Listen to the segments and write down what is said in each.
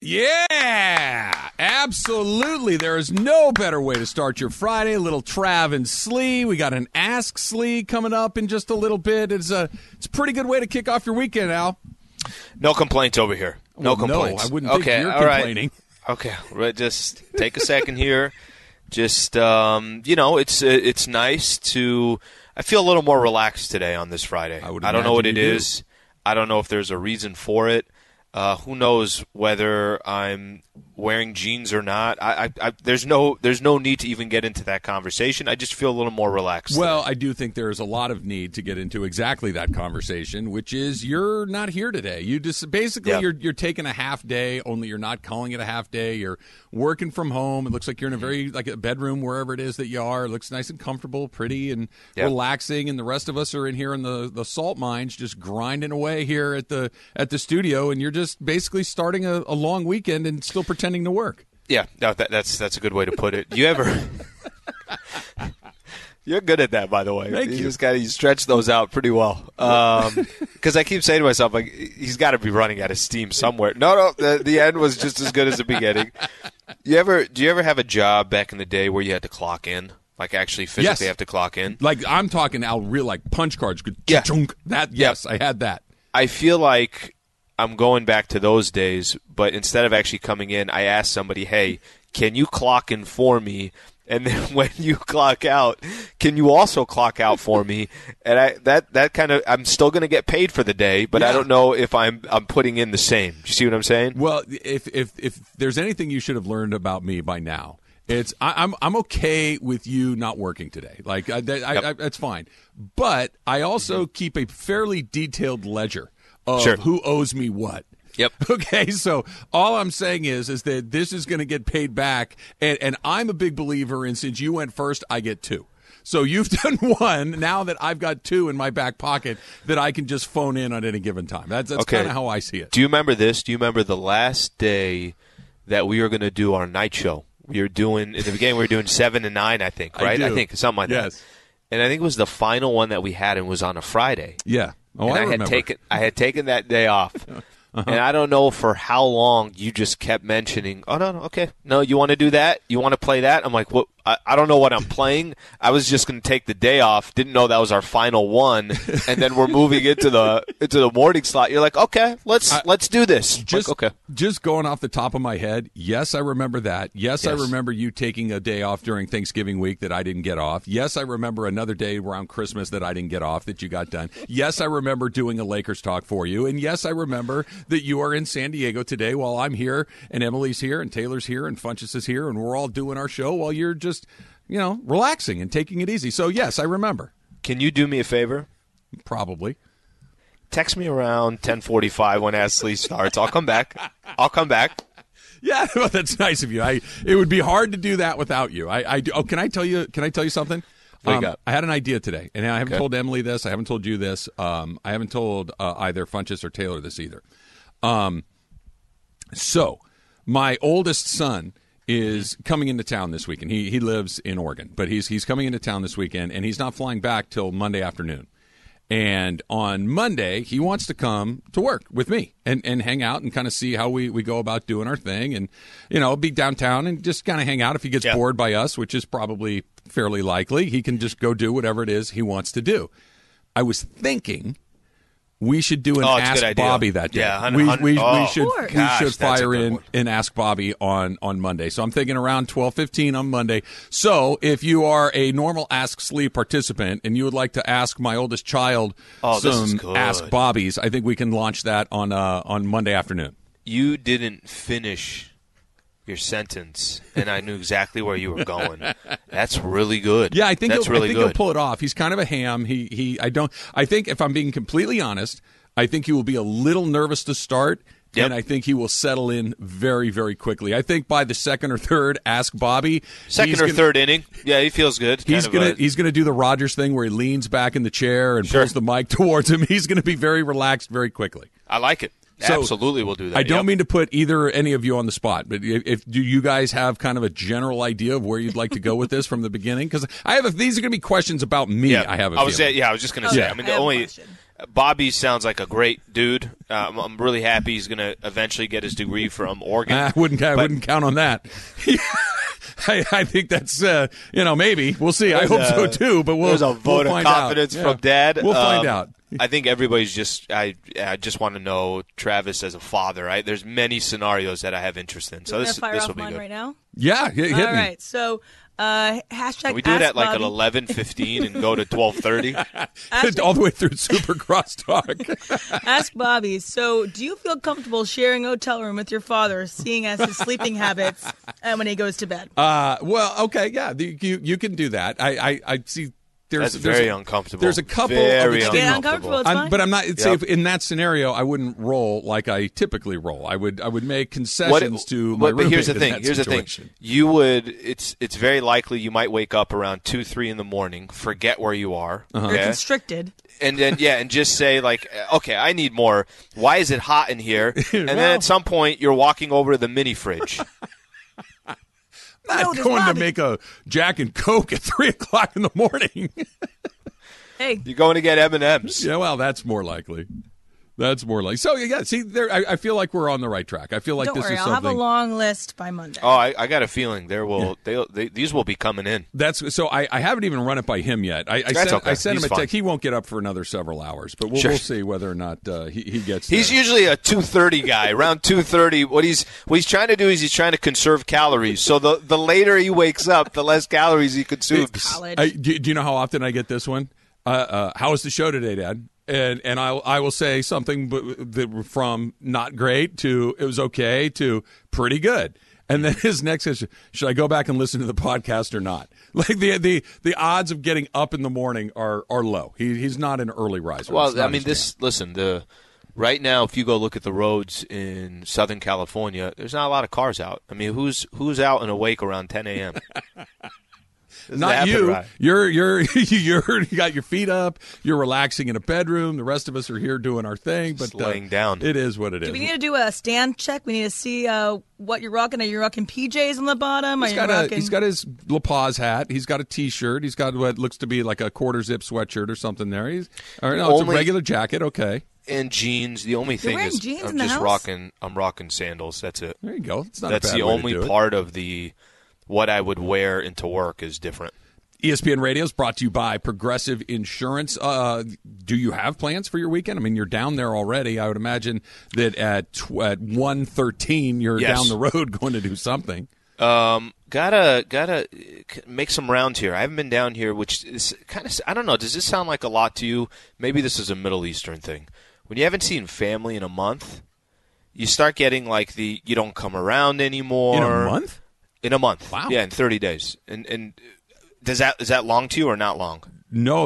Yeah, absolutely. There is no better way to start your Friday. A little Trav and Slee. We got an Ask Slee coming up in just a little bit. It's a pretty good way to kick off your weekend, Al. No complaints over here. No complaints. No, I wouldn't think you're complaining. Right. Okay, just take a second here. Just it's nice to. I feel a little more relaxed today on this Friday. I don't know what it is. I don't know if there's a reason for it. Who knows whether I'm wearing jeans or not? There's no need to even get into that conversation. I just feel a little more relaxed. Well, I do think there's a lot of need to get into exactly that conversation, which is you're not here today. You just basically you're taking a half day, only you're not calling it a half day. You're working from home. It looks like you're in a very like a bedroom wherever it is that you are. It looks nice and comfortable, pretty and relaxing. And the rest of us are in here in the salt mines, just grinding away here at the studio, and you're just basically starting a long weekend and still pretending to work. Yeah, no, that's a good way to put it. Do you ever? You're good at that, by the way. Thank you. You stretch those out pretty well. Because I keep saying to myself, like, he's got to be running out of steam somewhere. No, the end was just as good as the beginning. Do you ever have a job back in the day where you had to clock in? Like actually physically have to clock in? Like I'm talking Al, real like punch cards. Yeah. Yes, I had that. I feel like I'm going back to those days, but instead of actually coming in, I asked somebody, hey, can you clock in for me? And then when you clock out, can you also clock out for me? And that kind of, I'm still going to get paid for the day, but I don't know if I'm putting in the same. Do you see what I'm saying? Well, if there's anything you should have learned about me by now, it's I'm okay with you not working today. Like that's fine. But I also keep a fairly detailed ledger of who owes me what. Yep. Okay, so all I'm saying is that this is going to get paid back, and I'm a big believer in since you went first, I get two. So you've done one. Now that I've got two in my back pocket that I can just phone in on any given time. That's kind of how I see it. Do you remember this? Do you remember the last day that we were going to do our night show? We were doing, in the beginning, we were doing 7 to 9, I think, right? I think something like that. And I think it was the final one that we had, and was on a Friday. Yeah. Oh, I remember. I had taken that day off. And I don't know for how long you just kept mentioning, oh, no, okay. No, you want to do that? You want to play that? I'm like, what? I don't know what I'm playing. I was just going to take the day off. Didn't know that was our final one. And then we're moving into the morning slot. You're like, okay, let's do this. Just going off the top of my head, yes, I remember that. Yes, I remember you taking a day off during Thanksgiving week that I didn't get off. Yes, I remember another day around Christmas that I didn't get off that you got done. Yes, I remember doing a Lakers talk for you. And yes, I remember that you are in San Diego today while I'm here and Emily's here and Taylor's here and Funchess is here and we're all doing our show while you're just relaxing and taking it easy. So, yes, I remember. Can you do me a favor? Probably. Text me around 10:45 when Ask Slee starts. I'll come back. Yeah, well, that's nice of you. It would be hard to do that without you. Can I tell you something? What you got? I had an idea today, and I haven't told Emily this. I haven't told you this. I haven't told either Funchess or Taylor this either. So, my oldest son is coming into town this weekend. He lives in Oregon, but he's coming into town this weekend, and he's not flying back till Monday afternoon. And on Monday, he wants to come to work with me and hang out and kind of see how we go about doing our thing and, be downtown and just kind of hang out. If he gets bored by us, which is probably fairly likely, he can just go do whatever it is he wants to do. I was thinking we should do an Ask Bobby that day. Yeah, we should fire in and Ask Bobby on Monday. So I'm thinking around 12:15 on Monday. So if you are a normal Ask Slee participant and you would like to ask my oldest child some Ask Bobbies, I think we can launch that on Monday afternoon. You didn't finish your sentence, and I knew exactly where you were going. That's really good. Yeah, I think he'll pull it off. He's kind of a ham. I think if I'm being completely honest, I think he will be a little nervous to start, and I think he will settle in very, very quickly. I think by the second or third Ask Bobby, third inning, he feels good. He's gonna do the Rodgers thing where he leans back in the chair and pulls the mic towards him. He's gonna be very relaxed very quickly. I like it. So, absolutely, we'll do that. I don't mean to put any of you on the spot, but do you guys have kind of a general idea of where you'd like to go with this from the beginning? Because these are going to be questions about me. Yeah. I have. I was just going to say. I mean, Bobby sounds like a great dude. I'm really happy he's going to eventually get his degree from Oregon. I wouldn't count on that. I think that's maybe we'll see. I hope so too. But there's a vote of confidence from Dad. We'll find out. I think everybody's just. I just want to know Travis as a father. Right? There's many scenarios that I have interest in. So this will be good right now. Yeah, hit me. All right. So hashtag. Can we do it at like 11:15 and go to 12:30? All the way through Super Crosstalk. Ask Bobby. So, do you feel comfortable sharing a hotel room with your father, seeing as his sleeping habits when he goes to bed? Well, okay, yeah, you can do that. I see. That's very uncomfortable. There's a couple very of uncomfortable. It's fine. But I'm not. Say in that scenario, I wouldn't roll like I typically roll. I would make concessions to my roommate. But here's the thing. Here's the thing. You would. It's very likely you might wake up around 2-3 in the morning, forget where you are. You're constricted. And then and just say like, okay, I need more. Why is it hot in here? And then at some point, you're walking over to the mini fridge. Not going to make a Jack and Coke at 3:00 in the morning. Hey, you're going to get M&Ms. Yeah, well, that's more likely. So yeah. See, there. I feel like we're on the right track. I feel like Don't this worry, is I'll something. have a long list by Monday. Oh, I got a feeling these will be coming in. That's so. I haven't even run it by him yet. I sent him a text. He won't get up for another several hours, but we'll see whether or not he gets. He's usually a 2:30 guy. Around 2:30, what he's trying to do is he's trying to conserve calories. So the later he wakes up, the less calories he consumes. Do you know how often I get this one? How was the show today, Dad? And I will say something from not great to it was okay to pretty good. And then his next question, should I go back and listen to the podcast or not? Like the odds of getting up in the morning are low. He's not an early riser. Well, I mean, right now, if you go look at the roads in Southern California, there's not a lot of cars out. I mean, who's out and awake around 10 a.m.? Not you. Right. You got your feet up. You're relaxing in a bedroom. The rest of us are here doing our thing. But laying down. It is what it is. Do we need to do a stand check? We need to see what you're rocking. Are you rocking PJs on the bottom? He's got his La Paz hat. He's got a T-shirt. He's got what looks to be like a quarter zip sweatshirt or something there. It's a regular jacket. Okay. And jeans. The only thing is I'm rocking sandals. That's it. There you go. It's not That's a bad the way only to do part of what I would wear into work is different. ESPN Radio is brought to you by Progressive Insurance. Do you have plans for your weekend? I mean, you're down there already. I would imagine that at 1:13 you're down the road going to do something. Gotta make some rounds here. I haven't been down here, which is kind of, I don't know. Does this sound like a lot to you? Maybe this is a Middle Eastern thing. When you haven't seen family in a month, you start getting like you don't come around anymore. In a month? In a month. Wow. Yeah, in 30 days. And is that long to you or not long? No,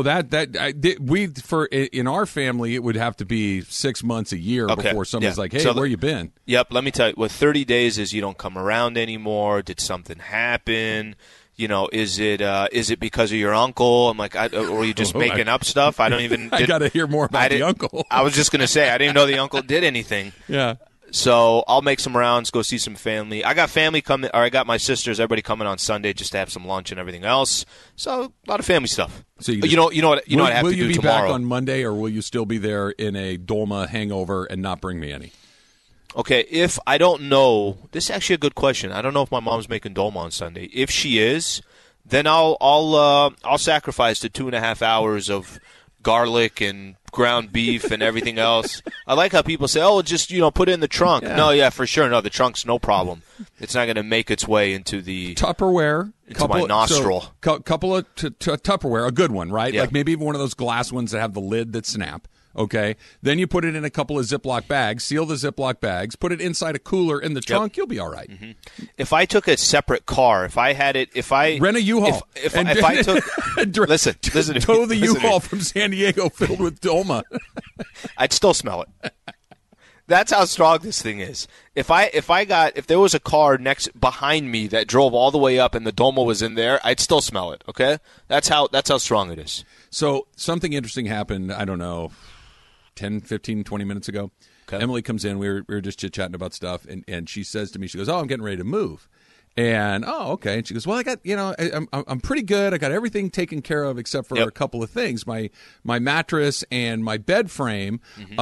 in our family it would have to be 6 months a year before somebody's like, "Hey, where you been?" Yep, let me tell you. What 30 days is you don't come around anymore. Did something happen? Is it because of your uncle? I'm like, or were you just making up stuff? I don't even. I got to hear more about the uncle. I was just going to say I didn't know the uncle did anything. Yeah. So I'll make some rounds, go see some family. I got family coming, or I got my sisters, everybody coming on Sunday just to have some lunch and everything else. So a lot of family stuff. So you know what I have to do tomorrow. Will you be back on Monday, or will you still be there in a Dolma hangover and not bring me any? Okay, if I don't know, this is actually a good question. I don't know if my mom's making Dolma on Sunday. If she is, then I'll sacrifice the 2.5 hours of garlic and ground beef and everything else. I like how people say, "Oh, just put it in the trunk." Yeah. No, yeah, for sure. No, the trunk's no problem. It's not going to make its way into the Tupperware, my nostril. Couple of Tupperware, a good one, right? Yeah. Like maybe even one of those glass ones that have the lid that snap. Okay, then you put it in a couple of Ziploc bags, seal the Ziploc bags, put it inside a cooler in the trunk. You'll be all right. Mm-hmm. If I took a separate car, if I rent a U-Haul, if I took listen, tow the U-Haul from San Diego filled with Dolma, I'd still smell it. That's how strong this thing is. If there was a car behind me that drove all the way up and the Dolma was in there, I'd still smell it. Okay, that's how strong it is. So something interesting happened. I don't know. 10, 15, 20 minutes ago. Okay. Emily comes in. We were just chit-chatting about stuff, and she says to me, she goes, "Oh, I'm getting ready to move." And, okay. And she goes, well, I got, I'm pretty good. I got everything taken care of except for a couple of things. My mattress and my bed frame,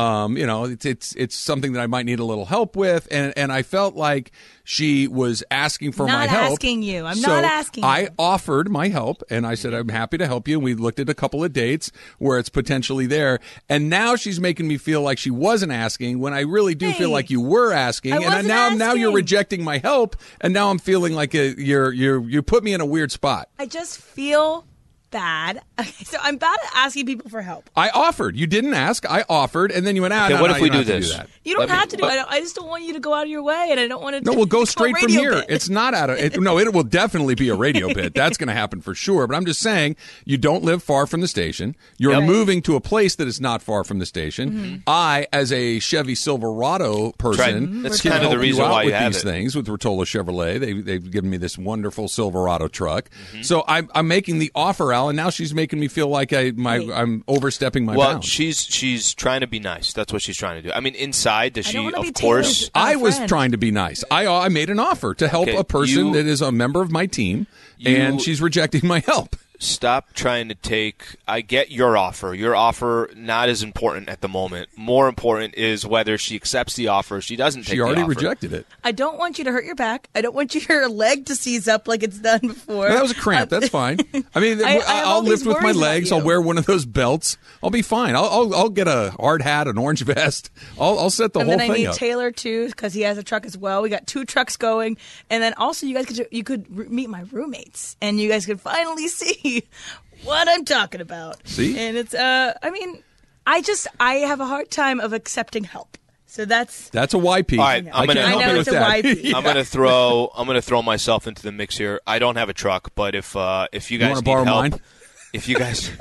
it's something that I might need a little help with. And I felt like she was asking for my help. Not asking you. I'm not asking you. I offered my help, and I said, I'm happy to help you. And we looked at a couple of dates where it's potentially there. And now she's making me feel like she wasn't asking when I really do feel like you were asking. And now you're rejecting my help, and now I'm feeling like you put me in a weird spot. I just feel bad. Okay, so I'm bad at asking people for help. I offered. You didn't ask. I offered, and then you went out. Okay, what if we do this? You don't have to do it. I just don't want you to go out of your way, and I don't want to. No, we'll go straight from here. It's not out of it. No, it will definitely be a radio bit. That's going to happen for sure. But I'm just saying, you don't live far from the station. You're moving to a place that is not far from the station. Mm-hmm. I, as a Chevy Silverado person, that's kind of the reason why you have these things with Rotolo Chevrolet. They've given me this wonderful Silverado truck. Mm-hmm. So I'm making the offer, Al, and now she's making me feel like I'm overstepping my bounds. She's trying to be nice. That's what she's trying to do. I mean, inside, does she? Of course, I was trying to be nice. I made an offer to help a person that is a member of my team, and she's rejecting my help. Stop trying to take. I get your offer. Your offer not as important at the moment. More important is whether she accepts the offer. She doesn't take the offer. She already rejected it. I don't want you to hurt your back. I don't want your leg to seize up like it's done before. That was a cramp. That's fine. I mean, I'll lift with my legs. I'll wear one of those belts. I'll be fine. I'll get a hard hat, an orange vest. I'll set the whole thing up. And then I need Taylor too because he has a truck as well. We got 2 trucks going, and then also you guys could meet my roommates, and you guys could finally see what I'm talking about. See? And it's I have a hard time of accepting help. So that's a YP. All right, I'm gonna help you with that. YP. I'm gonna throw myself into the mix here. I don't have a truck, but if you guys need borrow help, mine? If you guys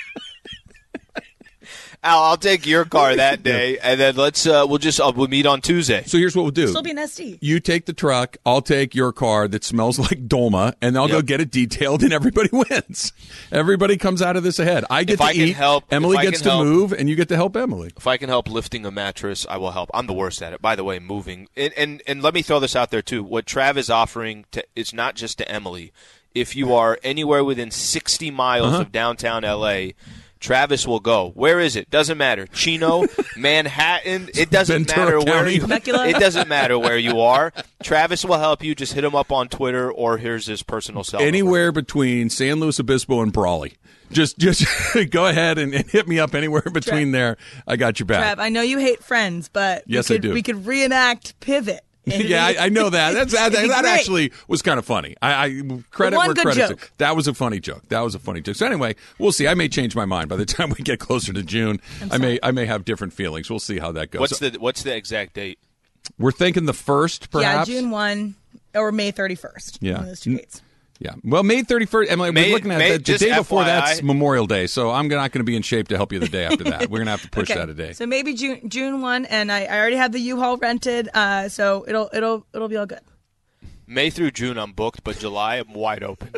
Al, I'll take your car that day, and then we'll meet on Tuesday. So here's what we'll do. Still be an SD. You take the truck, I'll take your car that smells like Dolma, and I'll go get it detailed, and everybody wins. Everybody comes out of this ahead. I get to eat, Emily gets to move, and you get to help Emily. If I can help lifting a mattress, I will help. I'm the worst at it. By the way, moving. And let me throw this out there, too. What Trav is offering is not just to Emily. If you are anywhere within 60 miles of downtown L.A., Travis will go. Where is it? Doesn't matter. Chino, Manhattan. It doesn't matter where you. It doesn't matter where you are. Travis will help you. Just hit him up on Twitter, or here's his personal cell number. Anywhere between San Luis Obispo and Brawley. Just go ahead and hit me up anywhere between there. I got your back. Trav, I know you hate Friends, but yes, I do. We could reenact Pivot. Yeah, I know that. That actually was kind of funny. I credit where credit's due. That was a funny joke. So anyway, we'll see. I may change my mind by the time we get closer to June. I may have different feelings. We'll see how that goes. What's the exact date? We're thinking the 1st, perhaps. Yeah, June 1 or May 31st. Yeah, one of those 2 dates. Yeah. Well, May 31st, Emily, we're looking at the day before that's Memorial Day, so I'm not going to be in shape to help you the day after that. We're going to have to push that a day. So maybe June 1, and I already have the U-Haul rented, so it'll be all good. May through June I'm booked, but July I'm wide open.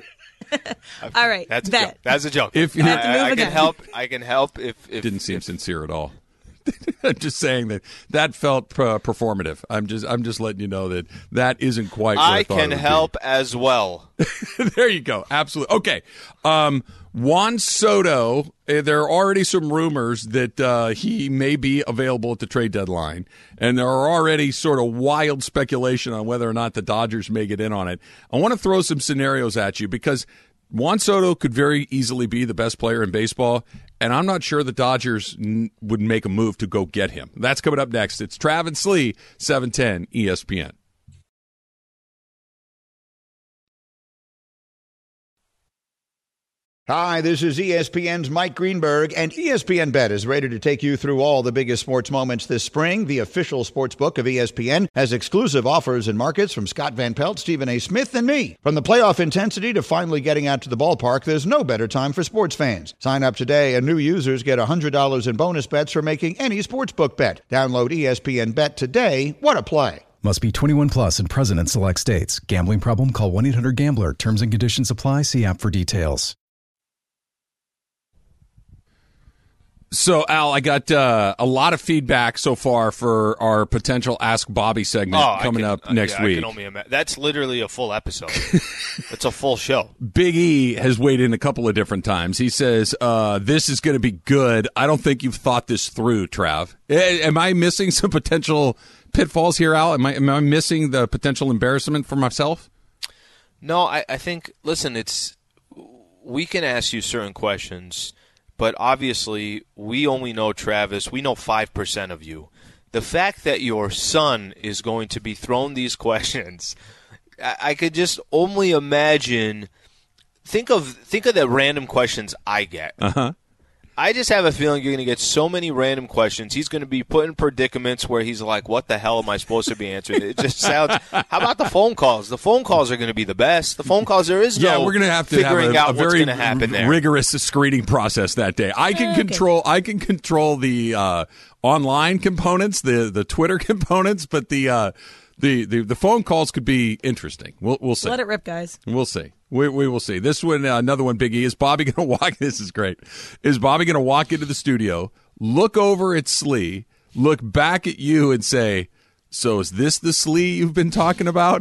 All right. That's a joke. That's a joke. If you I can help if didn't seem sincere at all. I'm just saying that felt performative. I'm just letting you know that isn't quite what I thought can help as well. There you go. Absolutely. Okay. Juan Soto, there are already some rumors that he may be available at the trade deadline, and there are already sort of wild speculation on whether or not the Dodgers may get in on it. I want to throw some scenarios at you because Juan Soto could very easily be the best player in baseball, and I'm not sure the Dodgers would make a move to go get him. That's coming up next. It's Travis Lee, 710 ESPN. Hi, this is ESPN's Mike Greenberg, and ESPN Bet is ready to take you through all the biggest sports moments this spring. The official sports book of ESPN has exclusive offers and markets from Scott Van Pelt, Stephen A. Smith, and me. From the playoff intensity to finally getting out to the ballpark, there's no better time for sports fans. Sign up today, and new users get $100 in bonus bets for making any sportsbook bet. Download ESPN Bet today. What a play. Must be 21 plus and present in select states. Gambling problem? Call 1-800-GAMBLER. Terms and conditions apply. See app for details. So, Al, I got a lot of feedback so far for our potential Ask Bobby segment coming up next week. I can only imagine. That's literally a full episode. It's a full show. Big E has weighed in a couple of different times. He says, this is going to be good. I don't think you've thought this through, Trav. Am I missing some potential pitfalls here, Al? Am I missing the potential embarrassment for myself? No, I think, listen, we can ask you certain questions, but obviously we only know Travis. We know 5% of you. The fact that your son is going to be thrown these questions, I could just only imagine. Think of the random questions I get. Uh-huh. I just have a feeling you're going to get so many random questions. He's going to be put in predicaments where he's like, what the hell am I supposed to be answering? It just sounds – how about the phone calls? The phone calls are going to be the best. The phone calls, there is no we're going to have figuring out a very what's going to happen there. Rigorous screening process that day. I can control the online components, the Twitter components, but the phone calls could be interesting. We'll see. Let it rip, guys. We'll see. We will see. This one, another one, Big E. Is Bobby going to walk? This is great. Is Bobby going to walk into the studio, look over at Slee, look back at you, and say, "So is this the Slee you've been talking about?"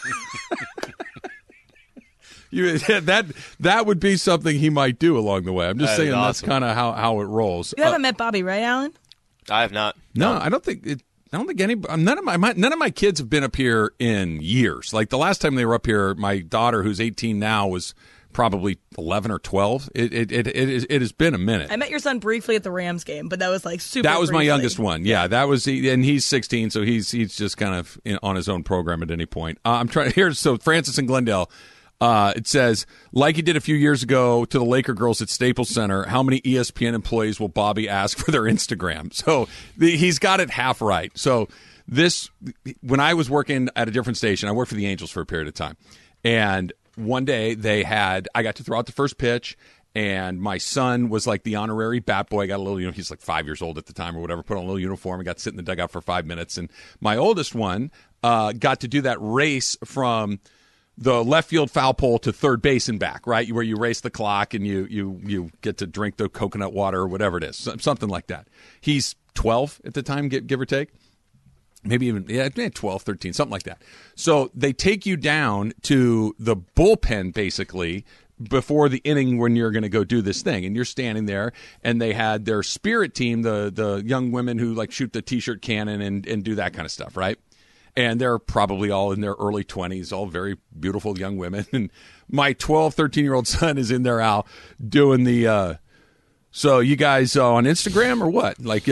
That would be something he might do along the way. I'm just saying that's kind of how it rolls. You haven't met Bobby, right, Alan? I have not. No, I don't think it. I don't think none of my kids have been up here in years. Like the last time they were up here, my daughter, who's 18 now, was probably 11 or 12. It has been a minute. I met your son briefly at the Rams game, but that was like super. That was briefly. my youngest one. Yeah, that was, and he's 16, so he's just kind of on his own program at any point. I'm trying here. So Francis in Glendale. It says, like he did a few years ago to the Laker girls at Staples Center, how many ESPN employees will Bobby ask for their Instagram? So he's got it half right. So when I was working at a different station, I worked for the Angels for a period of time. And one day I got to throw out the first pitch, and my son was like the honorary bat boy. I got a little, he's like 5 years old at the time or whatever, put on a little uniform and got to sit in the dugout for 5 minutes. And my oldest one got to do that race from the left field foul pole to third base and back, right? Where you race the clock and you get to drink the coconut water or whatever it is, something like that. He's 12 at the time, give or take. Maybe even 12, 13, something like that. So they take you down to the bullpen basically before the inning when you're going to go do this thing, and you're standing there, and they had their spirit team, the young women who like shoot the t-shirt cannon and do that kind of stuff, right? And they're probably all in their early 20s, all very beautiful young women. And my 12, 13-year-old son is in there, Al, doing the, so you guys on Instagram or what? Like,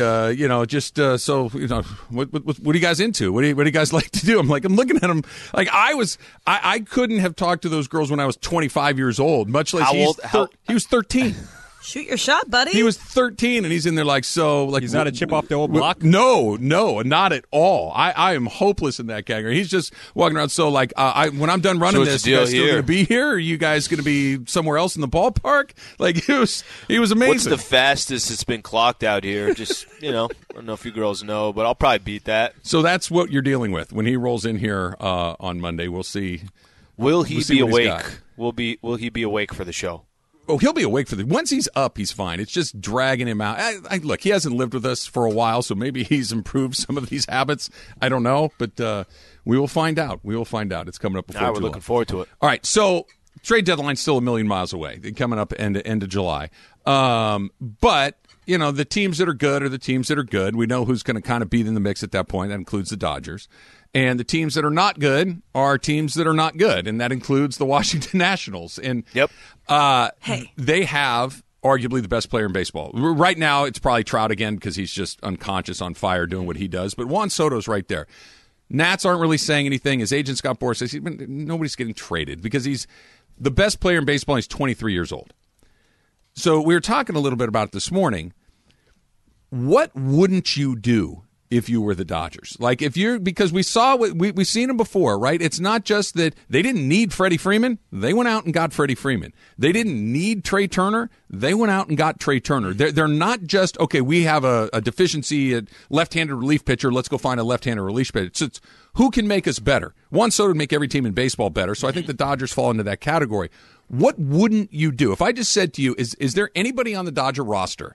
what are you guys into? What do you guys like to do? I'm looking at him like I couldn't have talked to those girls when I was 25 years old, much less he was 13. Shoot your shot, buddy. He was 13, and he's in there he's not a chip off the old block? No, not at all. I am hopeless in that category. He's just walking around. So, when I'm done running this, you guys still going to be here? Or are you guys going to be somewhere else in the ballpark? Like, he was amazing. What's the fastest it's been clocked out here? Just, I don't know if you girls know, but I'll probably beat that. So that's what you're dealing with. When he rolls in here on Monday, we'll see. Will he be awake? Will he be awake for the show? Oh, he'll be awake once he's up, he's fine. It's just dragging him out. Look, he hasn't lived with us for a while, so maybe he's improved some of these habits. I don't know, but we will find out. It's coming up before we're looking forward to it. All right, so trade deadline's still a million miles away. They're coming up end of July. But, the teams that are good are the teams that are good. We know who's going to kind of be in the mix at that point. That includes the Dodgers. And the teams that are not good are teams that are not good, and that includes the Washington Nationals. And yep. They have arguably the best player in baseball. Right now, it's probably Trout again because he's just unconscious, on fire, doing what he does. But Juan Soto's right there. Nats aren't really saying anything. His agent, Scott Boras, says nobody's getting traded because he's the best player in baseball. He's 23 years old. So we were talking a little bit about it this What wouldn't you do if you were the Dodgers? Because we saw we've seen them before, right? It's not just that they didn't need Freddie Freeman. They went out and got Freddie Freeman. They didn't need Trey Turner. They went out and got Trey Turner. They're not just, okay, we have a deficiency at left-handed relief pitcher. Let's go find a left-handed relief pitcher. It's who can make us better? Juan Soto would make every team in baseball better. So I think the Dodgers fall into that category. What wouldn't you do? If I just said to you, is there anybody on the Dodger roster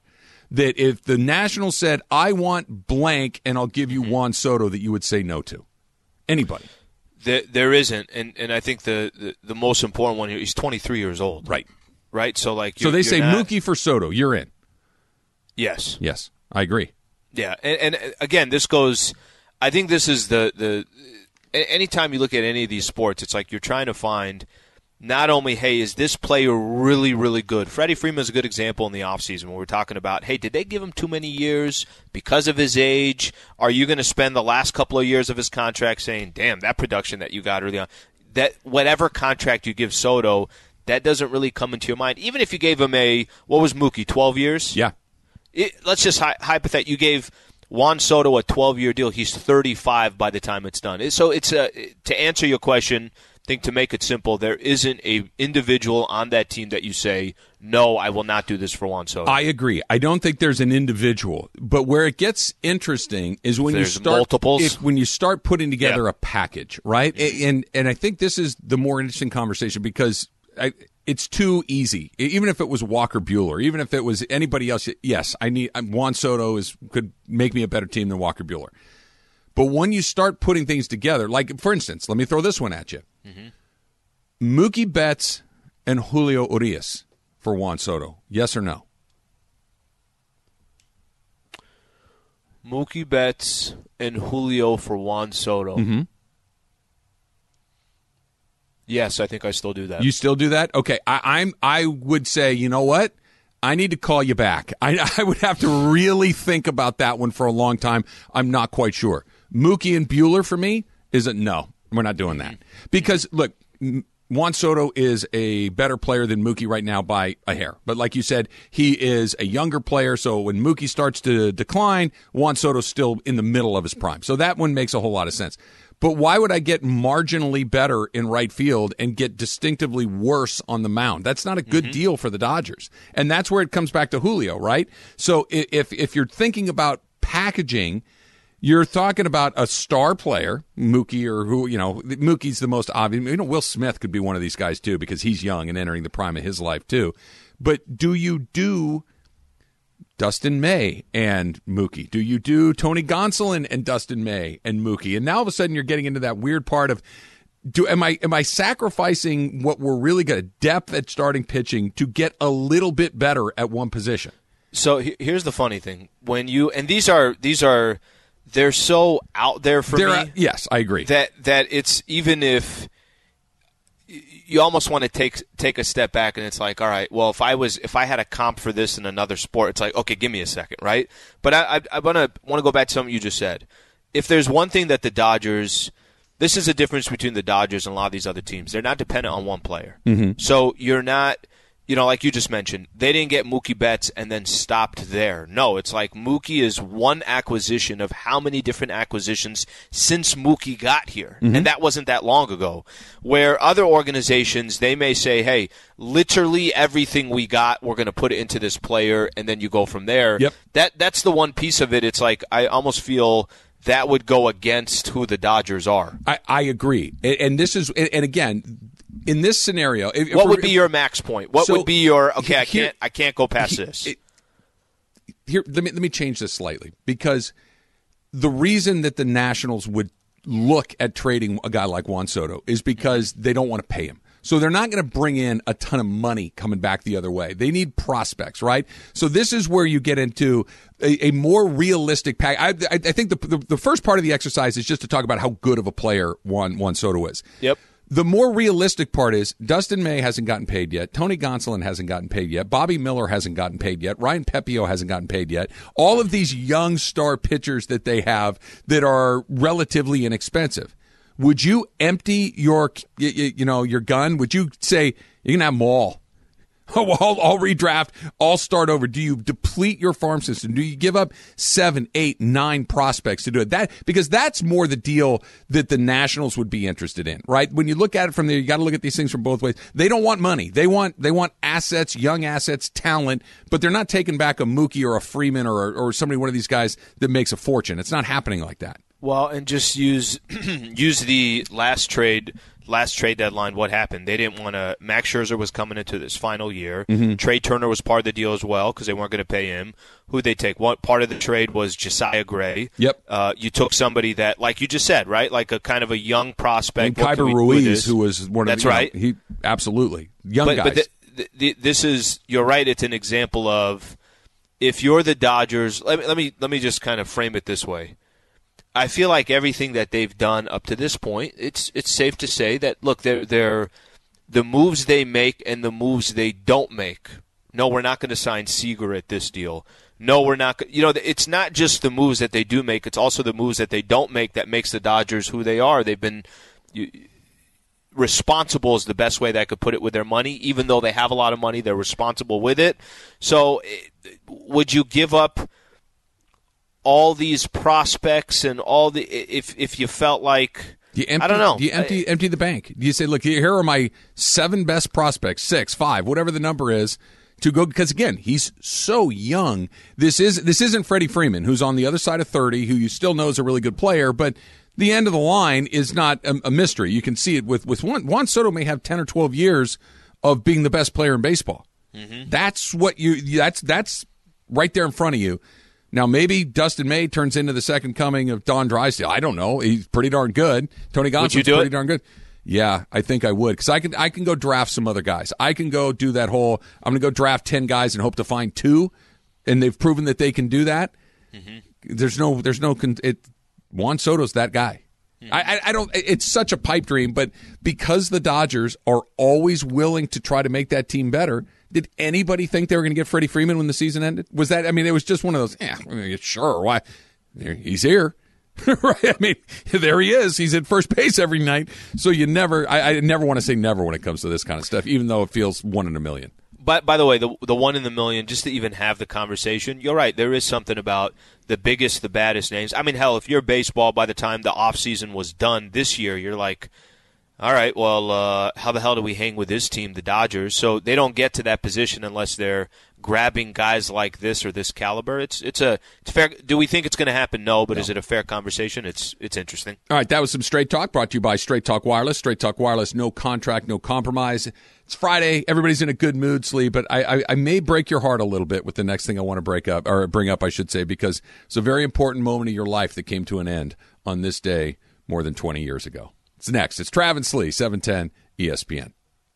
that if the Nationals said, I want blank and I'll give you Juan Soto, that you would say no to? Anybody? There isn't, and I think the most important one here, he's 23 years old. Right. So like, so they say Mookie for Soto, you're in. Yes, I agree. Yeah, and again, this goes. I think this is the. Anytime you look at any of these sports, it's like you're trying to find not only, hey, is this player really, really good? Freddie Freeman is a good example in the offseason when we're talking about, hey, did they give him too many years because of his age? Are you going to spend the last couple of years of his contract saying, damn, that production that you got early on, that whatever contract you give Soto, that doesn't really come into your mind. Even if you gave him what was Mookie, 12 years? Yeah. Let's just hypothetical. You gave Juan Soto a 12-year deal. He's 35 by the time it's done. So it's to answer your question, I think to make it simple, there isn't a individual on that team that you say, no, I will not do this for Juan Soto. I agree. I don't think there's an individual. But where it gets interesting is when there's multiples. When you start putting together a package, right? And I think this is the more interesting conversation because it's too easy. Even if it was Walker Buehler, even if it was anybody else, yes, Juan Soto could make me a better team than Walker Buehler. But when you start putting things together, like for instance, let me throw this one at you: Mookie Betts and Julio Urias for Juan Soto. Yes or no? Mookie Betts and Julio for Juan Soto. Mm-hmm. Yes, I think I still do that. You still do that? Okay, I would say, you know what? I need to call you back. I would have to really think about that one for a long time. I'm not quite sure. Mookie and Buehler for me no. We're not doing that because look, Juan Soto is a better player than Mookie right now by a hair. But like you said, he is a younger player. So when Mookie starts to decline, Juan Soto's still in the middle of his prime. So that one makes a whole lot of sense. But why would I get marginally better in right field and get distinctively worse on the mound? That's not a good deal for the Dodgers. And that's where it comes back to Julio, right? So if you're thinking about packaging, you're talking about a star player, Mookie, or Mookie's the most obvious. Will Smith could be one of these guys too because he's young and entering the prime of his life too. But do you do Dustin May and Mookie? Do you do Tony Gonsolin and Dustin May and Mookie? And now all of a sudden you're getting into that weird part of, am I sacrificing what we're really good at, depth at starting pitching, to get a little bit better at one position? So here's the funny thing: they're so out there for me. Yes, I agree. That it's, even if you almost want to take a step back, and it's like, all right, well, if I had a comp for this in another sport, it's like, okay, give me a second, right? But I want to go back to something you just said. If there's one thing that the Dodgers, this is the difference between the Dodgers and a lot of these other teams. They're not dependent on one player. Mm-hmm. So you're not, like you just mentioned, they didn't get Mookie Betts and then stopped there. No, it's like Mookie is one acquisition of how many different acquisitions since Mookie got here. Mm-hmm. And that wasn't that long ago. Where other organizations, they may say, hey, literally everything we got, we're going to put it into this player, and then you go from there. Yep. That's the one piece of it. It's like, I almost feel that would go against who the Dodgers are. I agree. And this is, and again, in this scenario, what would be your max point? What would be your I can't go past this? Here, let me change this slightly, because the reason that the Nationals would look at trading a guy like Juan Soto is because they don't want to pay him. So they're not going to bring in a ton of money coming back the other way. They need prospects, right? So this is where you get into a more realistic pack. I think the first part of the exercise is just to talk about how good of a player Juan Soto is. Yep. The more realistic part is Dustin May hasn't gotten paid yet. Tony Gonsolin hasn't gotten paid yet. Bobby Miller hasn't gotten paid yet. Ryan Pepio hasn't gotten paid yet. All of these young star pitchers that they have that are relatively inexpensive. Would you empty your gun? Would you say you can have them all? I'll redraft. I'll start over. Do you deplete your farm system? Do you give up 7, 8, 9 prospects to do it? Because that's more the deal that the Nationals would be interested in, right? When you look at it from there, you got to look at these things from both ways. They don't want money. They want assets, young assets, talent, but they're not taking back a Mookie or a Freeman or somebody, one of these guys that makes a fortune. It's not happening like that. Well, and just use the last trade. last trade deadline, what happened? They didn't want to. Max Scherzer was coming into this final year. Mm-hmm. Trey Turner was part of the deal as well because they weren't going to pay him. Who'd they take? One part of the trade was Josiah Gray. Yep. You took somebody that, like you just said, right, like a kind of a young prospect. And Kyber Ruiz, who was one of that's right. He absolutely young guys. But this is, you're right. It's an example of if you're the Dodgers. Let me just kind of frame it this way. I feel like everything that they've done up to this point, it's safe to say that, look, they're the moves they make and the moves they don't make. No, we're not going to sign Seager at this deal. No, we're not. It's not just the moves that they do make. It's also the moves that they don't make that makes the Dodgers who they are. They've been responsible is the best way that I could put it with their money. Even though they have a lot of money, they're responsible with it. So would you give up all these prospects and all the if you felt like I don't know, do you empty the bank? Do you say, look, here are my 7 best prospects, 6, 5, whatever the number is, to go? Because again, he's so young. This isn't Freddie Freeman, who's on the other side of 30, who you still know is a really good player, but the end of the line is not a mystery. You can see it with Juan Soto may have 10 or 12 years of being the best player in baseball. Mm-hmm. That's what that's right there in front of you. Now, maybe Dustin May turns into the second coming of Don Drysdale. I don't know. He's pretty darn good. Tony Gonsolin's pretty darn good. Yeah, I think I would, because I can go draft some other guys. I can go do that whole, I'm going to go draft 10 guys and hope to find 2, and they've proven that they can do that. Mm-hmm. Juan Soto's that guy. Mm-hmm. I don't. It's such a pipe dream, but because the Dodgers are always willing to try to make that team better, did anybody think they were going to get Freddie Freeman when the season ended? Was that? I mean, it was just one of those. Yeah, sure. Why? He's here, right? I mean, there he is. He's at first base every night. So you never. I never want to say never when it comes to this kind of stuff, even though it feels 1 in a million. But by the way, the 1 in a million, just to even have the conversation, you're right. There is something about the biggest, the baddest names. I mean, hell, if you're baseball, by the time the offseason was done this year, you're like, all right, well, how the hell do we hang with this team, the Dodgers? So they don't get to that position unless they're grabbing guys like this or this caliber. It's fair. Do we think it's going to happen? No, but is it a fair conversation? It's interesting. All right, that was some Straight Talk brought to you by Straight Talk Wireless. Straight Talk Wireless, no contract, no compromise. It's Friday. Everybody's in a good mood, Slee, but I may break your heart a little bit with the next thing I want to bring up, I should say, because it's a very important moment of your life that came to an end on this day more than 20 years ago. It's next. It's Trav and Slee, 710 ESPN.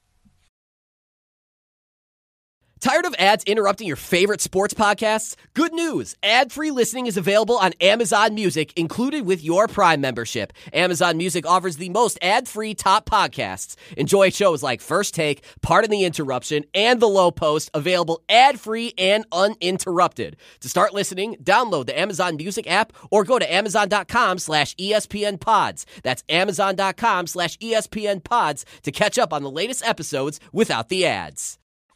Tired of ads interrupting your favorite sports podcasts? Good news! Ad-free listening is available on Amazon Music, included with your Prime membership. Amazon Music offers the most ad-free top podcasts. Enjoy shows like First Take, Pardon the Interruption, and The Low Post, available ad-free and uninterrupted. To start listening, download the Amazon Music app or go to Amazon.com/ESPN Pods. That's Amazon.com/ESPN Pods to catch up on the latest episodes without the ads.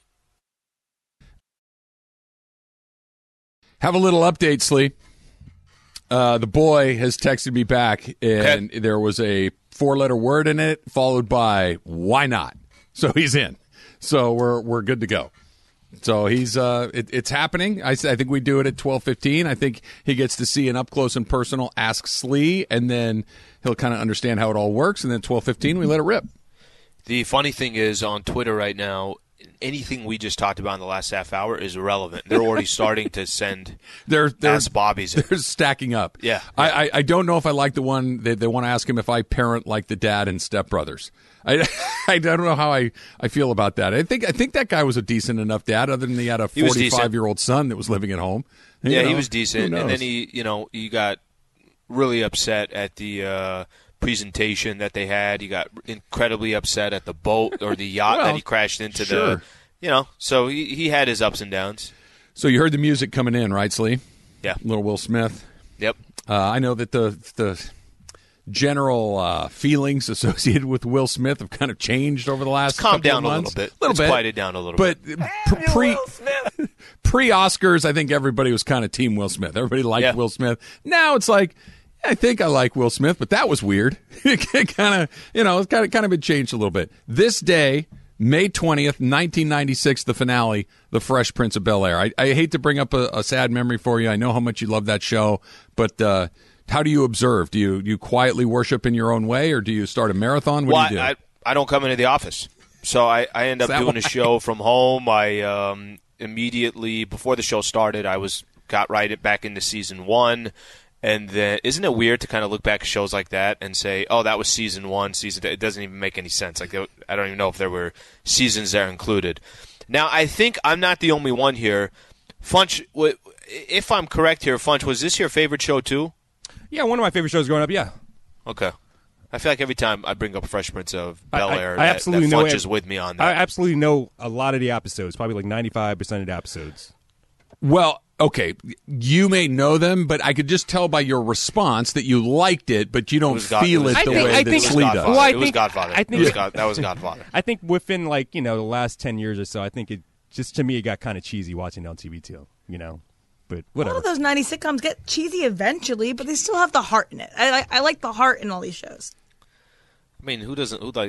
Have a little update, Slee. The boy has texted me back, and there was a 4-letter word in it, followed by "why not?" So he's in. So we're good to go. So he's it's happening. I think we do it at 12:15. I think he gets to see an up close and personal Ask Slee, and then he'll kind of understand how it all works. And then 12:15, we let it rip. The funny thing is, on Twitter right now, anything we just talked about in the last half hour is irrelevant. They're already starting to send Ask Bobby's in. They're stacking up. Yeah. I don't know if I like the one they want to ask him if I parent like the dad in Step Brothers. I don't know how I feel about that. I think that guy was a decent enough dad, other than he had a 45-year-old son that was living at home. He was decent. And then he got really upset at the presentation that they had. He got incredibly upset at the boat or the yacht that he crashed into. Sure. So he had his ups and downs. So you heard the music coming in, right, Slee? Yeah. Little Will Smith. Yep. I know that the general feelings associated with Will Smith have kind of changed over the last calmed couple down of months. A little bit. It's quieted down a little bit. But pre-Oscars, I think everybody was kind of Team Will Smith. Everybody liked Will Smith. Now it's like, I think I like Will Smith, but that was weird. It kind of, it's kind of been changed a little bit. This day, May 20th, 1996, the finale, The Fresh Prince of Bel-Air. I hate to bring up a sad memory for you. I know how much you love that show, but how do you observe? Do you quietly worship in your own way, or do you start a marathon? What do you do? I don't come into the office. So I end up doing a show from home. I immediately, before the show started, got right back into season 1. And then, isn't it weird to kind of look back at shows like that and say, oh, that was season 1, season 2. It doesn't even make any sense. Like, I don't even know if there were seasons there included. Now, I think I'm not the only one here. Funch, if I'm correct here, Funch, was this your favorite show too? Yeah, one of my favorite shows growing up, yeah. Okay. I feel like every time I bring up Fresh Prince of Bel-Air, I absolutely that Funch is with me on that. I absolutely know a lot of the episodes, probably like 95% of the episodes. Well, okay, you may know them, but I could just tell by your response that you liked it, but you don't feel it the way that Slee does. Well, it was Godfather. That was Godfather. I think within the last 10 years or so, I think it just, to me, it got kind of cheesy watching it on TV too, But whatever. All of those 90s sitcoms get cheesy eventually, but they still have the heart in it. I like the heart in all these shows. I mean, who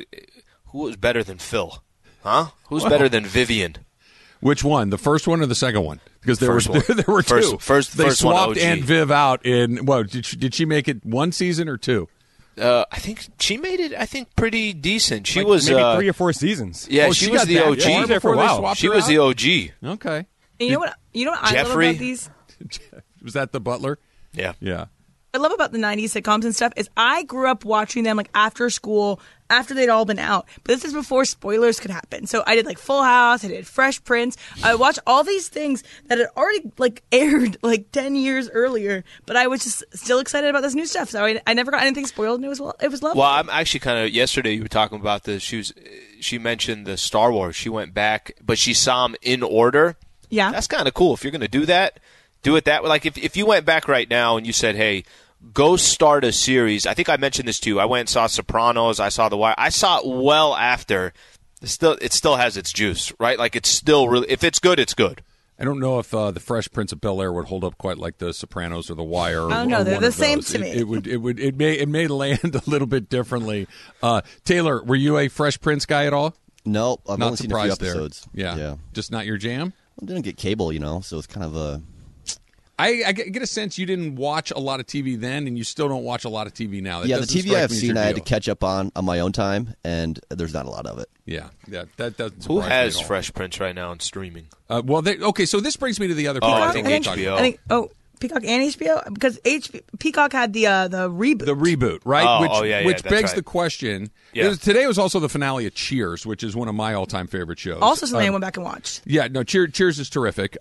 was better than Phil? Huh? Who's better than Vivian? Which one? The first one or the second one? Because there were two. First they swapped one, Aunt Viv out in. Well, did she make it 1 season or 2? I think she made it. I think pretty decent. She like was maybe 3 or 4 seasons. Yeah, she was the OG. She was there for a while. She was the OG. Okay. And you know what? I love about these. Was that the butler? Yeah. Yeah. I love about the 90s sitcoms and stuff is I grew up watching them like after school, after they'd all been out. But this is before spoilers could happen. So I did like Full House, I did Fresh Prince. I watched all these things that had already like aired like 10 years earlier. But I was just still excited about this new stuff. So I never got anything spoiled, and it was lovely. Well, I'm actually kind of, yesterday you were talking about this. She mentioned the Star Wars. She went back, but she saw them in order. Yeah. That's kind of cool. If you're going to do that, do it that way. Like if you went back right now and you said, hey, go start a series. I think I mentioned this too. I went and saw Sopranos. I saw The Wire. I saw it well after. It still has its juice, right? Like it's still really. If it's good, it's good. I don't know if the Fresh Prince of Bel-Air would hold up quite like the Sopranos or The Wire. I don't know. They're the same to me. It may land a little bit differently. Taylor, were you a Fresh Prince guy at all? No, I've not only seen a few episodes. Yeah, just not your jam. I didn't get cable, so it's kind of a. I get a sense you didn't watch a lot of TV then, and you still don't watch a lot of TV now. The TV I have seen, I had to catch up on my own time, and there's not a lot of it. Yeah, that doesn't. Who has Fresh Prince right now on streaming? So this brings me to the other. I think HBO. Peacock and HBO, because Peacock had the reboot. The reboot, right? Which begs the question. Yeah. Today was also the finale of Cheers, which is one of my all-time favorite shows. Also something I went back and watched. Yeah, no, Cheers is terrific.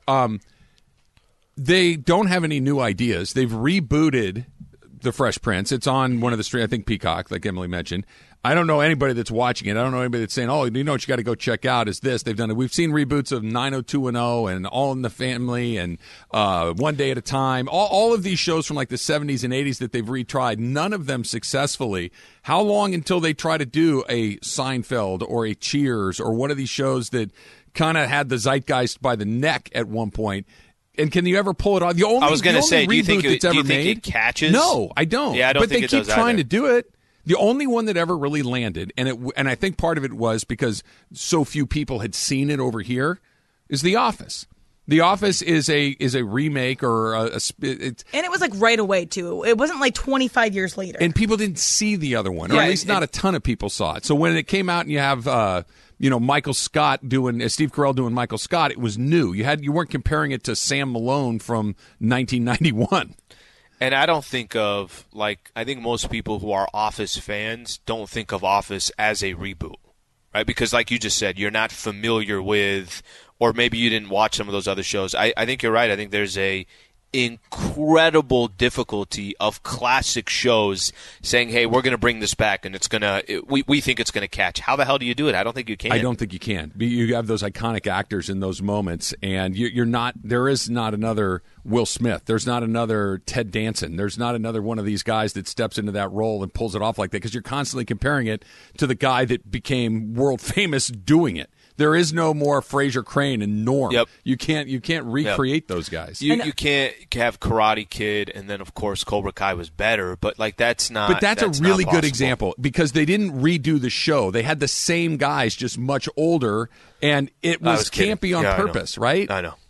They don't have any new ideas. They've rebooted The Fresh Prince. It's on one of the streams, I think Peacock, like Emily mentioned. I don't know anybody that's watching it. I don't know anybody that's saying, oh, what you got to go check out is this. They've done it. We've seen reboots of 90210 and All in the Family and One Day at a Time. All of these shows from like the 70s and 80s that they've retried, none of them successfully. How long until they try to do a Seinfeld or a Cheers or one of these shows that kind of had the zeitgeist by the neck at one point? And can you ever pull it off? I was going to say, do you think it catches? No, I don't. Yeah, I don't but think they it keep does trying either. to do it. The only one that ever really landed, and I think part of it was because so few people had seen it over here, is The Office. The Office is a remake or and it was like right away too. It wasn't like 25 years later. And people didn't see the other one, or at least not a ton of people saw it. So when it came out, and you have Michael Scott doing Steve Carell doing Michael Scott, it was new. You weren't comparing it to Sam Malone from 1991. And I don't think of, I think most people who are Office fans don't think of Office as a reboot, right? Because like you just said, you're not familiar with, or maybe you didn't watch some of those other shows. I think you're right. I think there's a incredible difficulty of classic shows saying, hey, we're going to bring this back, and it's going to we think it's going to catch. How the hell do you do it? I don't think you can. I don't think you can. You have those iconic actors in those moments, and you're not. There is not another Will Smith. There's not another Ted Danson. There's not another one of these guys that steps into that role and pulls it off like that, because you're constantly comparing it to the guy that became world famous doing it. There is no more Fraser Crane and Norm. Yep. You can't recreate those guys. You can't have Karate Kid, and then of course Cobra Kai was better, but that's not. But that's a really good example, because they didn't redo the show. They had the same guys, just much older, and it was campy on purpose, right? I know.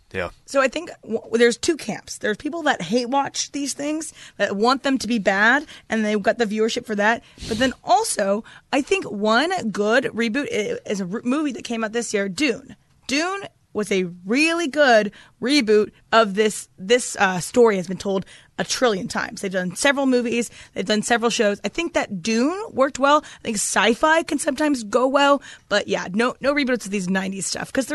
Yeah. So I think there's two camps. There's people that hate watch these things, that want them to be bad, and they've got the viewership for that. But then also, I think one good reboot is a movie that came out this year, Dune. Dune was a really good reboot of this story has been told a trillion times. They've done several movies. They've done several shows. I think that Dune worked well. I think sci-fi can sometimes go well. But yeah, no reboots of these 90s stuff because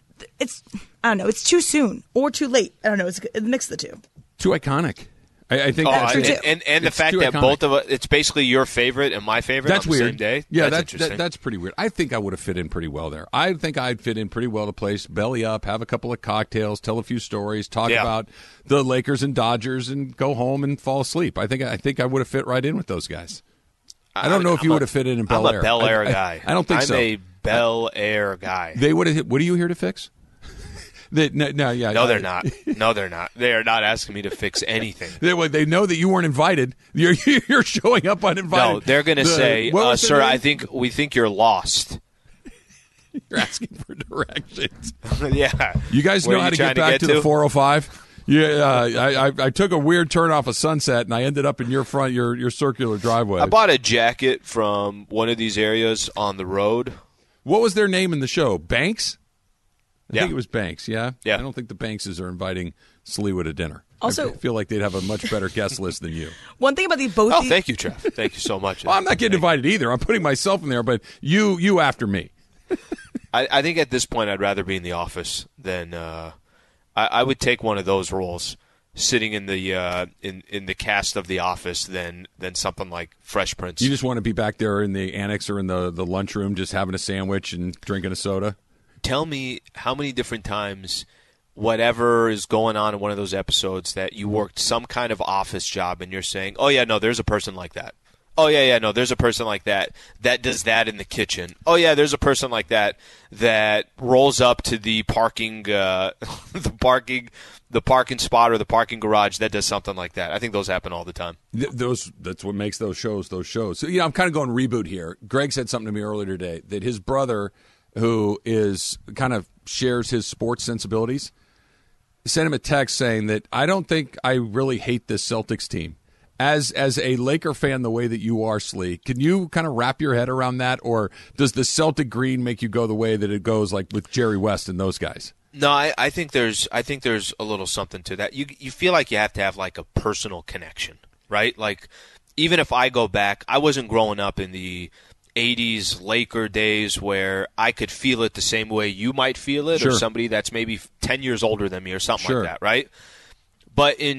I don't know, it's too soon or too late. I don't know. It's a mix of the two. Too iconic. I think that's true too. And the fact that both of us, it's basically your favorite and my favorite that's on the weird. same day. Yeah, that's interesting. That's pretty weird. I think I would have fit in pretty well there. I think I'd fit in pretty well to place, belly up, have a couple of cocktails, tell a few stories, talk about the Lakers and Dodgers, and go home and fall asleep. I think I would have fit right in with those guys. I don't know if you would have fit in Bel Air. I'm a Bel Air guy. I don't think so. I'm a Bel Air guy. They would have. What are you here to fix? No, they're not. No, they're not. They are not asking me to fix anything. They know that you weren't invited. You're showing up uninvited. No, they're going to say, sir, we think you're lost. You're asking for directions. Yeah. You guys know how to get back to the 405? Yeah, I took a weird turn off of Sunset, and I ended up in your circular driveway. I bought a jacket from one of these areas on the road. What was their name in the show? Banks? I think it was Banks, yeah? Yeah. I don't think the Bankses are inviting Sliwa to dinner. Also, I feel like they'd have a much better guest list than you. One thing about these both. Thank you, Trev. Thank you so much. Well, I'm not getting invited either. I'm putting myself in there, but you after me. I think at this point I'd rather be in the office than I would take one of those roles, sitting in the in the cast of The Office than something like Fresh Prince. You just want to be back there in the annex or in the lunchroom, just having a sandwich and drinking a soda. Tell me how many different times whatever is going on in one of those episodes that you worked some kind of office job and you're saying, oh, yeah, no, there's a person like that. Oh, yeah, no, there's a person like that does that in the kitchen. Oh, yeah, there's a person like that rolls up to the parking the parking spot or the parking garage that does something like that. I think those happen all the time. That's what makes those shows. So, I'm kind of going reboot here. Greg said something to me earlier today that his brother, who is kind of shares his sports sensibilities, sent him a text saying that I don't think I really hate this Celtics team. As a Laker fan, the way that you are, Slee, can you kind of wrap your head around that, or does the Celtic green make you go the way that it goes, like with Jerry West and those guys? No, I think there's a little something to that. You feel like you have to have like a personal connection, right? Like even if I go back, I wasn't growing up in the 80s Laker days where I could feel it the same way you might feel it, or somebody that's maybe 10 years older than me or something like that, right? But in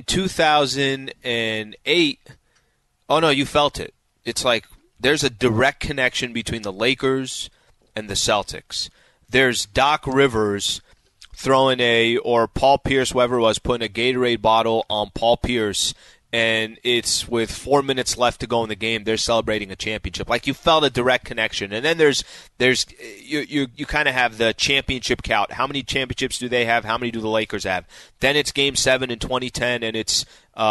2008, oh no, you felt it. It's like there's a direct connection between the Lakers and the Celtics. There's Doc Rivers or Paul Pierce, whoever it was, putting a Gatorade bottle on Paul Pierce, and it's with 4 minutes left to go in the game. They're celebrating a championship. Like you felt a direct connection. And then there's you kind of have the championship count. How many championships do they have? How many do the Lakers have? Then it's Game 7 in 2010, and it's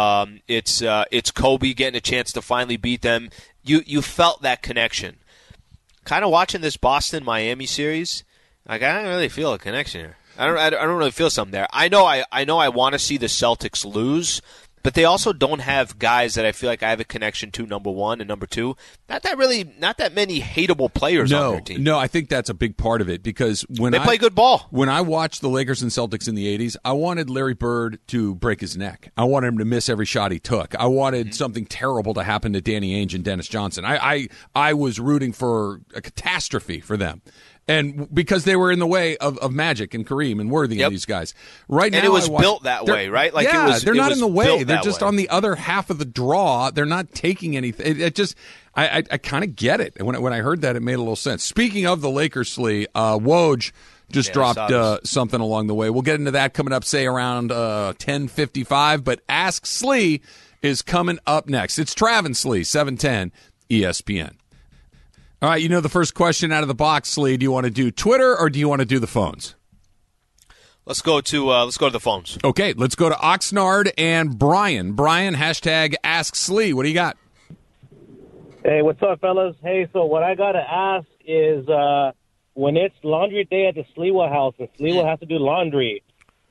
Kobe getting a chance to finally beat them. You felt that connection. Kind of watching this Boston-Miami series, like I don't really feel a connection here. I don't really feel something there. I know I want to see the Celtics lose. But they also don't have guys that I feel like I have a connection to, number one, and number two, not that many hateable players on their team. No, I think that's a big part of it because when they play good ball. When I watched the Lakers and Celtics in the 80s, I wanted Larry Bird to break his neck. I wanted him to miss every shot he took. I wanted something terrible to happen to Danny Ainge and Dennis Johnson. I was rooting for a catastrophe for them. And because they were in the way of Magic and Kareem and Worthy and these guys. Right now, and it was built that way, right? Like they're not in the way. They're just way. on the other half of the draw. They're not taking anything. It just, I kind of get it. And when I heard that, it made a little sense. Speaking of the Lakers, Slee, Woj just dropped something along the way. We'll get into that coming up, say around 10:55. But Ask Slee is coming up next. It's Trav and Slee, 710 ESPN. All right, the first question out of the box, Slee. Do you want to do Twitter or do you want to do the phones? Let's go to the phones. Okay, let's go to Oxnard and Brian. Brian, hashtag Ask Slee. What do you got? Hey, what's up, fellas? Hey, so what I got to ask is when it's laundry day at the Sliwa house and Sliwa has to do laundry,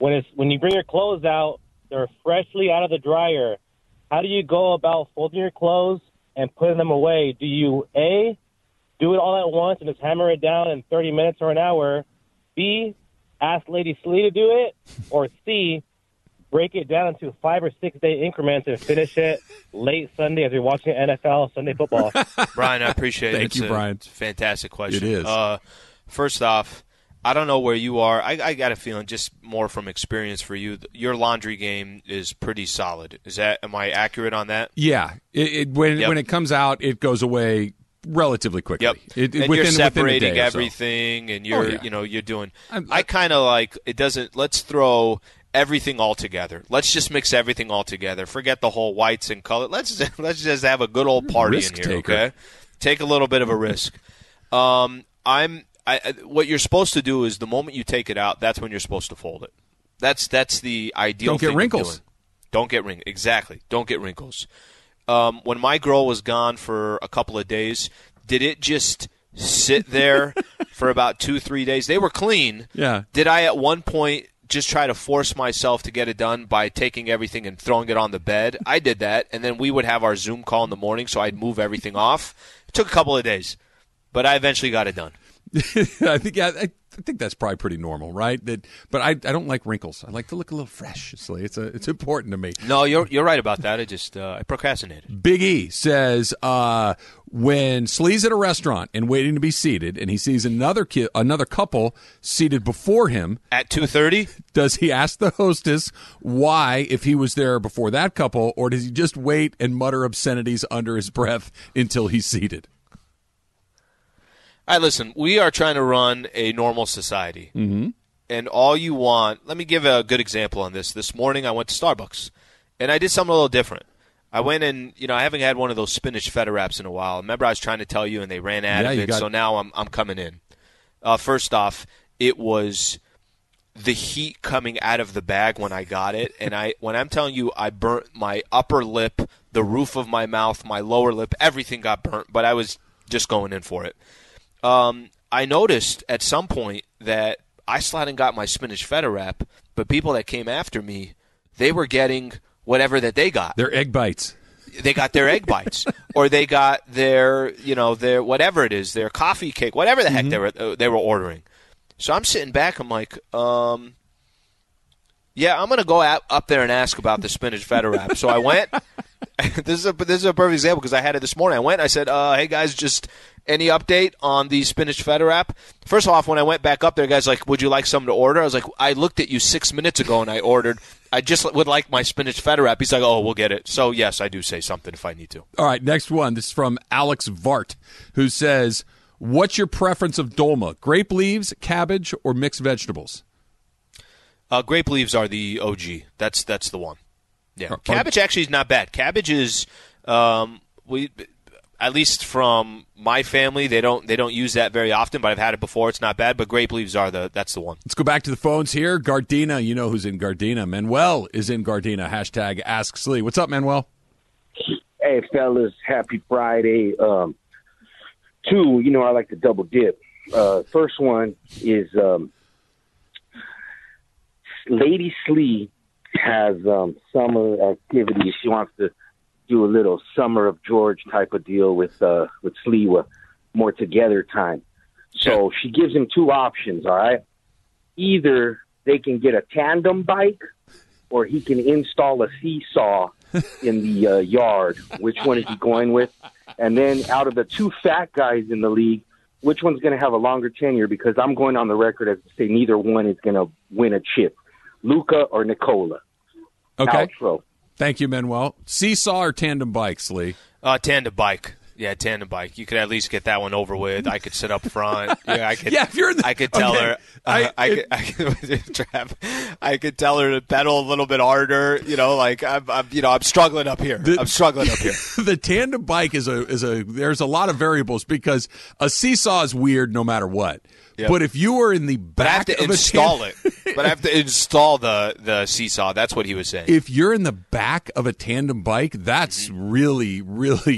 when you bring your clothes out, they're freshly out of the dryer. How do you go about folding your clothes and putting them away? Do you, A, do it all at once and just hammer it down in 30 minutes or an hour? B, ask Lady Slee to do it? Or C, break it down into 5 or 6 day increments and finish it late Sunday as you're watching NFL Sunday football? Brian, I appreciate it. Thank you, Brian. It's a fantastic question. It is. First off, I don't know where you are. I got a feeling, just more from experience for you, your laundry game is pretty solid. Am I accurate on that? Yeah. When it comes out, it goes away relatively quickly. Yep. And you're separating everything, and you're you're doing. I kind of like it. Doesn't let's throw everything all together. Let's just mix everything all together. Forget the whole whites and color. Let's just have a good old party Risk in here. taker. Okay, take a little bit of a risk. What you're supposed to do is the moment you take it out, that's when you're supposed to fold it. That's the ideal. Don't get thing wrinkles. Of doing. Don't get wrinkles. Exactly. Don't get wrinkles. When my girl was gone for a couple of days, did it just sit there for about 2-3 days? They were clean. Yeah. Did I at one point just try to force myself to get it done by taking everything and throwing it on the bed? I did that, and then we would have our Zoom call in the morning, so I'd move everything off. It took a couple of days, but I eventually got it done. I think that's probably pretty normal, right? But I don't like wrinkles. I like to look a little fresh. It's important to me. No, you're right about that. I procrastinated. Big E says when Slee's at a restaurant and waiting to be seated, and he sees another couple seated before him at 2:30, does he ask the hostess why, if he was there before that couple, or does he just wait and mutter obscenities under his breath until he's seated? All right, listen, we are trying to run a normal society. Mm-hmm. And all you want, let me give a good example on this. This morning I went to Starbucks, and I did something a little different. I went and, I haven't had one of those spinach feta wraps in a while. Remember I was trying to tell you, and they ran out of it, so now I'm coming in. First off, it was the heat coming out of the bag when I got it, and when I'm telling you I burnt my upper lip, the roof of my mouth, my lower lip, everything got burnt, but I was just going in for it. I noticed at some point that I slid and got my spinach feta wrap, but people that came after me, they were getting whatever that they got. Their egg bites. They got their egg bites, or they got their whatever it is, their coffee cake, whatever the heck they were ordering. So I'm sitting back. I'm like, yeah, I'm gonna go up there and ask about the spinach feta wrap. So I went. This is a perfect example because I had it this morning. I went. I said, "Hey guys, just any update on the spinach feta wrap?" First off, when I went back up there, guys like, "Would you like something to order?" I was like, "I looked at you 6 minutes ago and I ordered. I just would like my spinach feta wrap." He's like, "Oh, we'll get it." So yes, I do say something if I need to. All right, next one. This is from Alex Vart, who says, "What's your preference of dolma? Grape leaves, cabbage, or mixed vegetables?" Grape leaves are the OG. That's the one. Yeah, cabbage actually is not bad. Cabbage is at least from my family, they don't use that very often, but I've had it before. It's not bad, but grape leaves that's the one. Let's go back to the phones here. Gardena, you know who's in Gardena. Manuel is in Gardena. Hashtag Ask Slee. What's up, Manuel? Hey, fellas. Happy Friday. Two, I like to double dip. First one is Lady Slee has summer activities. She wants to do a little Summer of George type of deal with Slee, with more together time. So she gives him two options, all right? Either they can get a tandem bike or he can install a seesaw in the yard. Which one is he going with? And then out of the two fat guys in the league, which one's going to have a longer tenure? Because I'm going on the record as to say neither one is going to win a chip. Luca or Nikola. Okay. Outro. Thank you, Manuel. Seesaw or tandem bikes, Lee? Tandem bike. Yeah, tandem bike. You could at least get that one over with. I could sit up front. Yeah, I could. Yeah, if you're in the, I could tell her. I could tell her to pedal a little bit harder. I'm struggling up here. The tandem bike is there's a lot of variables because a seesaw is weird no matter what. Yep. But if you were in the back of it. But I have to install the seesaw. That's what he was saying. If you're in the back of a tandem bike, that's really, really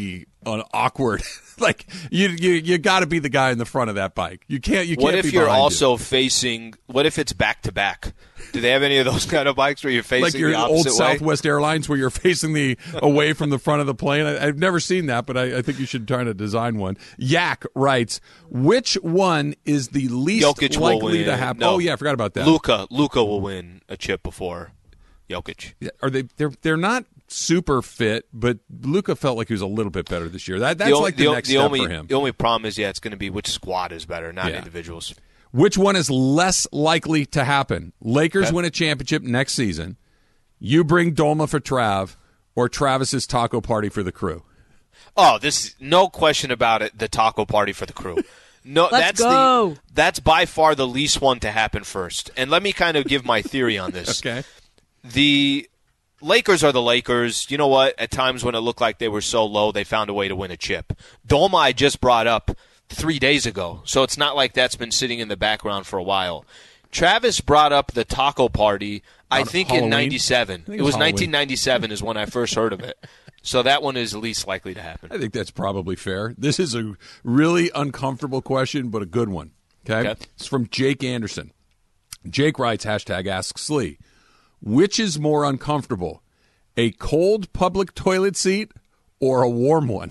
awkward. Like you got to be the guy in the front of that bike. You can't. What if be you're also you. facing? What if it's back to back? Do they have any of those kind of bikes where you're facing like your the opposite old way? Southwest Airlines where you're facing the away from the front of the plane? I've never seen that, but I think you should try to design one. Yak writes, which one is the least Jokic likely to happen? No. Oh yeah, I forgot about that. Luka will win a chip before Jokic. Are they? They're not super fit, but Luka felt like he was a little bit better this year. That's the next step for him. The only problem is, it's going to be which squad is better, not individuals. Which one is less likely to happen? Lakers win a championship next season. You bring Dolma for Trav, or Travis's taco party for the crew. Oh, no question about it. The taco party for the crew. No, Let's go. That's by far the least one to happen first. And let me kind of give my theory on this. Okay. The Lakers are the Lakers. You know what? At times when it looked like they were so low, they found a way to win a chip. Dolma I just brought up 3 days ago, so it's not like that's been sitting in the background for a while. Travis brought up the taco party, I think Halloween? in 97. It was Halloween. 1997 is when I first heard of it. So that one is least likely to happen. I think that's probably fair. This is a really uncomfortable question, but a good one. Okay? It's from Jake Anderson. Jake writes, #Ask Slee. Which is more uncomfortable, a cold public toilet seat or a warm one?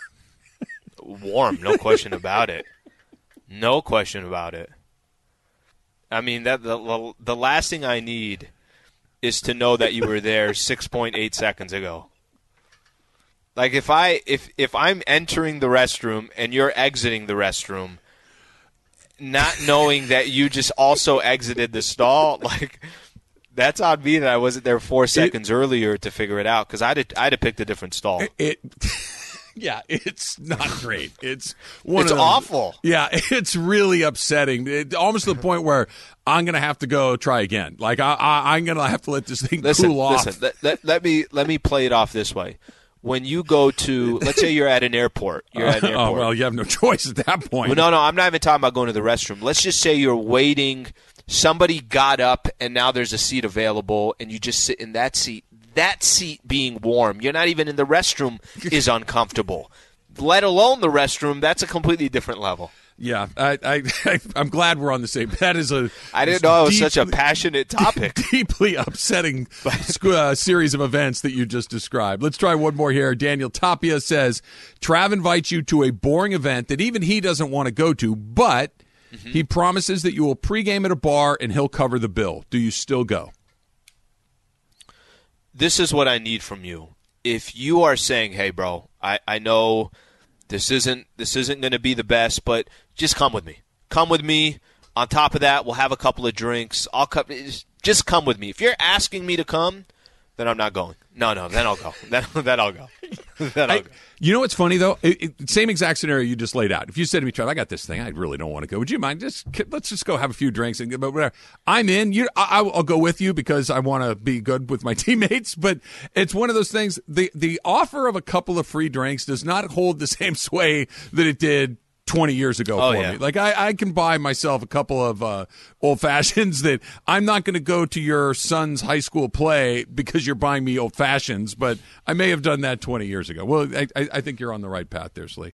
Warm, no question about it. No question about it. I mean, that the last thing I need is to know that you were there 6.8 seconds ago. Like if I'm entering the restroom and you're exiting the restroom, not knowing that you just also exited the stall, like that's on me that I wasn't there 4 seconds earlier to figure it out because I'd have picked a different stall. Yeah, it's not great. It's awful. Yeah, it's really upsetting. Almost to the point where I'm going to have to go try again. Like I'm going to have to let this thing cool off. Listen, let me play it off this way. When you go to, let's say you're at an airport. Oh, well, you have no choice at that point. Well, no, I'm not even talking about going to the restroom. Let's just say you're waiting. Somebody got up, and now there's a seat available, and you just sit in that seat. That seat being warm, you're not even in the restroom, is uncomfortable. Let alone the restroom, that's a completely different level. Yeah, I'm glad we're on the same. That is I didn't know it was such a passionate topic. Deeply upsetting series of events that you just described. Let's try one more here. Daniel Tapia says, Trav invites you to a boring event that even he doesn't want to go to, but he promises that you will pregame at a bar and he'll cover the bill. Do you still go? This is what I need from you. If you are saying, hey, bro, I know this isn't going to be the best, but just come with me. Come with me. On top of that, we'll have a couple of drinks. Just come with me. If you're asking me to come, then I'm not going. No, then I'll go. Then I'll go. Then I'll go. You know what's funny, though? Same exact scenario you just laid out. If you said to me, Trev, I got this thing. I really don't want to go. Would you mind? Let's just go have a few drinks and whatever. I'm in. I'll go with you because I want to be good with my teammates. But it's one of those things. The offer of a couple of free drinks does not hold the same sway that it did 20 years ago for me. Like I can buy myself a couple of old fashions that I'm not going to go to your son's high school play because you're buying me old fashions, but I may have done that 20 years ago. Well, I think you're on the right path there, Slee.